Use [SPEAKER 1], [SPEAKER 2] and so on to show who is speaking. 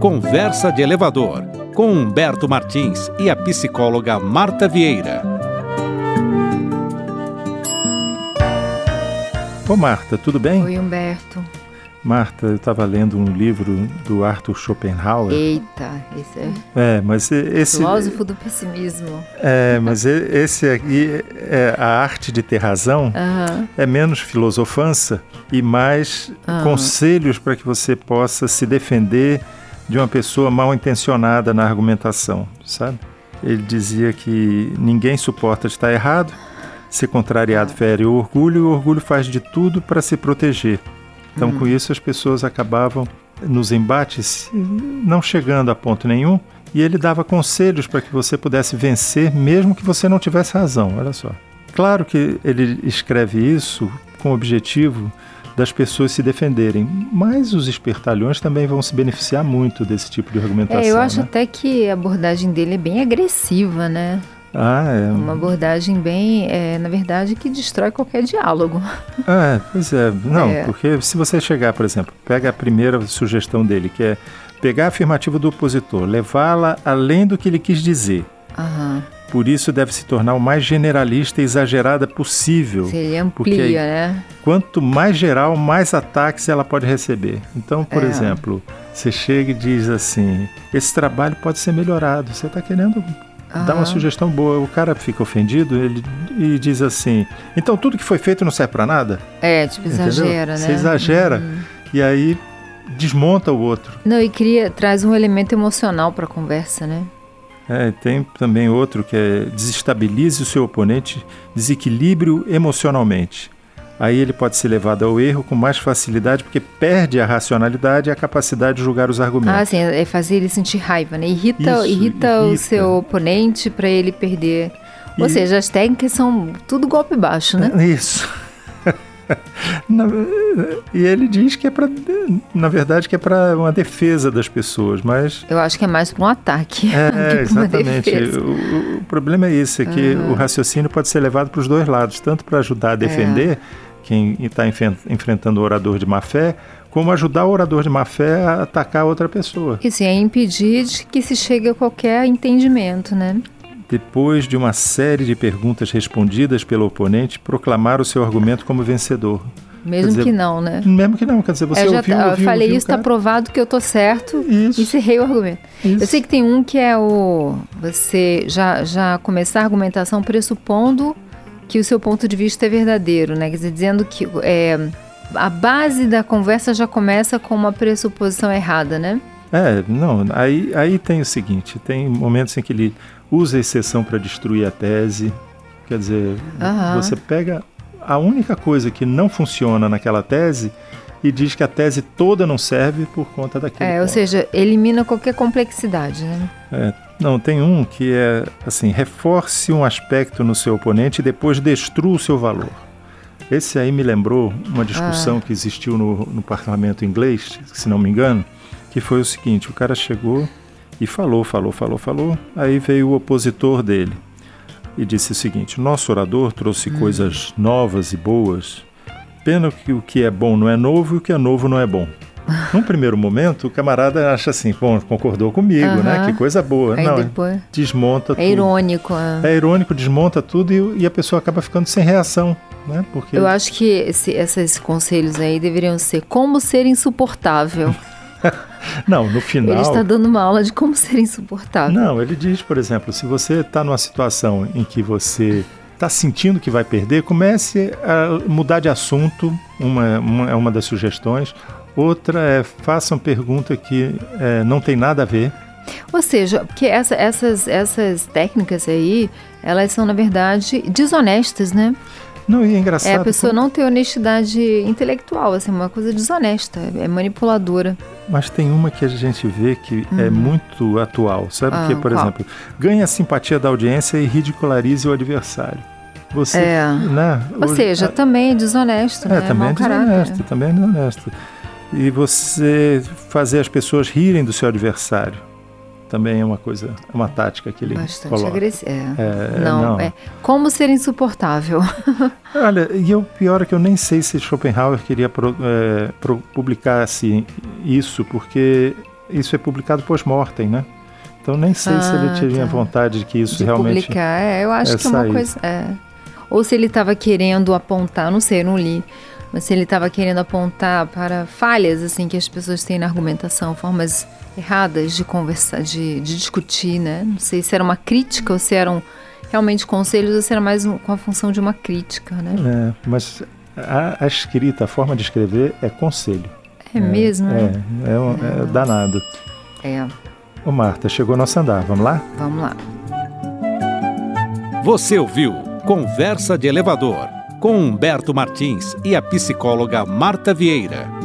[SPEAKER 1] Conversa de Elevador, com Humberto Martins e a psicóloga Marta Vieira.
[SPEAKER 2] Ô Marta, tudo bem?
[SPEAKER 3] Oi, Humberto.
[SPEAKER 2] Marta, eu estava lendo um livro do Arthur Schopenhauer.
[SPEAKER 3] Eita, esse filósofo do pessimismo.
[SPEAKER 2] Mas esse aqui, A Arte de Ter Razão, é menos filosofança e mais conselhos para que você possa se defender de uma pessoa mal intencionada na argumentação, sabe? Ele dizia que ninguém suporta estar errado, ser contrariado fere o orgulho, e o orgulho faz de tudo para se proteger. Então, com isso, as pessoas acabavam nos embates não chegando a ponto nenhum, e ele dava conselhos para que você pudesse vencer, mesmo que você não tivesse razão, olha só. Claro que ele escreve isso com o objetivo das pessoas se defenderem, mas os espertalhões também vão se beneficiar muito desse tipo de argumentação.
[SPEAKER 3] Eu acho até que a abordagem dele é bem agressiva, né? Uma abordagem bem, na verdade, que destrói qualquer diálogo.
[SPEAKER 2] Pois é. Não, porque se você chegar, por exemplo, pega a primeira sugestão dele, que é pegar a afirmativa do opositor, levá-la além do que ele quis dizer. Por isso deve se tornar o mais generalista e exagerada possível.
[SPEAKER 3] Seria amplia, né?
[SPEAKER 2] Quanto mais geral, mais ataques ela pode receber. Então, por exemplo, você chega e diz assim, esse trabalho pode ser melhorado. Você está querendo dar uma sugestão boa. O cara fica ofendido e diz assim, então tudo que foi feito não serve para nada?
[SPEAKER 3] Exagera, né?
[SPEAKER 2] Você exagera e aí desmonta o outro.
[SPEAKER 3] Não, e traz um elemento emocional para a conversa, né?
[SPEAKER 2] Tem também outro que é desestabilize o seu oponente, desequilíbrio emocionalmente. Aí ele pode ser levado ao erro com mais facilidade porque perde a racionalidade e a capacidade de julgar os argumentos.
[SPEAKER 3] Sim, é fazer ele sentir raiva, né? Irrita o seu oponente para ele perder. Ou seja, as técnicas são tudo golpe baixo, né?
[SPEAKER 2] Isso. E ele diz que na verdade que é para uma defesa das pessoas, mas...
[SPEAKER 3] Eu acho que é mais para um ataque.
[SPEAKER 2] Exatamente. O problema é esse, é que o raciocínio pode ser levado para os dois lados, tanto para ajudar a defender quem está enfrentando o orador de má fé, como ajudar o orador de má fé a atacar outra pessoa.
[SPEAKER 3] Isso, é impedir de que se chegue a qualquer entendimento, né?
[SPEAKER 2] Depois de uma série de perguntas respondidas pelo oponente, proclamar o seu argumento como vencedor.
[SPEAKER 3] Mesmo que não, né?
[SPEAKER 2] Mesmo que não, quer dizer, você ouviu,
[SPEAKER 3] eu falei isso, está provado que eu estou certo, encerrei o argumento.
[SPEAKER 2] Isso.
[SPEAKER 3] Eu sei que tem um que é você já começar a argumentação pressupondo que o seu ponto de vista é verdadeiro, né? Quer dizer, dizendo que a base da conversa já começa com uma pressuposição errada, né?
[SPEAKER 2] Aí tem o seguinte, tem momentos em que ele usa a exceção para destruir a tese, quer dizer, você pega a única coisa que não funciona naquela tese e diz que a tese toda não serve por conta daquele ponto.
[SPEAKER 3] Ou seja, elimina qualquer complexidade, né?
[SPEAKER 2] Não, tem um que é assim, reforce um aspecto no seu oponente e depois destrua o seu valor. Esse aí me lembrou uma discussão que existiu no parlamento inglês, se não me engano, que foi o seguinte, o cara chegou e falou, aí veio o opositor dele e disse o seguinte, nosso orador trouxe coisas novas e boas, pena que o que é bom não é novo e o que é novo não é bom. Num primeiro momento, o camarada acha assim, bom, concordou comigo, né? Que coisa boa.
[SPEAKER 3] Aí
[SPEAKER 2] não,
[SPEAKER 3] depois...
[SPEAKER 2] desmonta tudo.
[SPEAKER 3] É irônico.
[SPEAKER 2] É irônico, desmonta tudo e a pessoa acaba ficando sem reação, né? Porque...
[SPEAKER 3] Eu acho que esses conselhos aí deveriam ser como ser insuportável.
[SPEAKER 2] Não, no final...
[SPEAKER 3] Ele está dando uma aula de como ser insuportável.
[SPEAKER 2] Não, ele diz, por exemplo, se você está numa situação em que você está sentindo que vai perder, comece a mudar de assunto, é uma das sugestões. Outra é, faça uma pergunta que não tem nada a ver.
[SPEAKER 3] Ou seja, porque essas técnicas aí, elas são, na verdade, desonestas, né?
[SPEAKER 2] Não, e é engraçado...
[SPEAKER 3] a pessoa não ter honestidade intelectual, assim, uma coisa desonesta, é manipuladora.
[SPEAKER 2] Mas tem uma que a gente vê que é muito atual, sabe? Que, por exemplo, ganha a simpatia da audiência e ridicularize o adversário. Você, né?
[SPEAKER 3] Ou seja, também é desonesto, né?
[SPEAKER 2] Também é desonesto. E você fazer as pessoas rirem do seu adversário. Também é uma coisa, é uma tática que ele
[SPEAKER 3] bastante
[SPEAKER 2] coloca.
[SPEAKER 3] Agressiva. Não. Como ser insuportável.
[SPEAKER 2] Olha, e o pior é que eu nem sei se Schopenhauer queria publicar assim, isso, porque isso é publicado pós-mortem, né? Então nem sei se ele tinha vontade de que isso realmente
[SPEAKER 3] publicar. Eu acho que é uma coisa... Ou se ele estava querendo apontar, não sei, eu não li, mas se ele estava querendo apontar para falhas assim que as pessoas têm na argumentação, formas erradas de conversar, de discutir, né? Não sei se era uma crítica ou se eram realmente conselhos ou se era mais com a função de uma crítica, né?
[SPEAKER 2] Mas a escrita, a forma de escrever é conselho.
[SPEAKER 3] É mesmo, né?
[SPEAKER 2] É danado. Ô Marta, chegou nosso andar, vamos lá?
[SPEAKER 3] Vamos lá.
[SPEAKER 1] Você ouviu Conversa de Elevador, com Humberto Martins e a psicóloga Marta Vieira.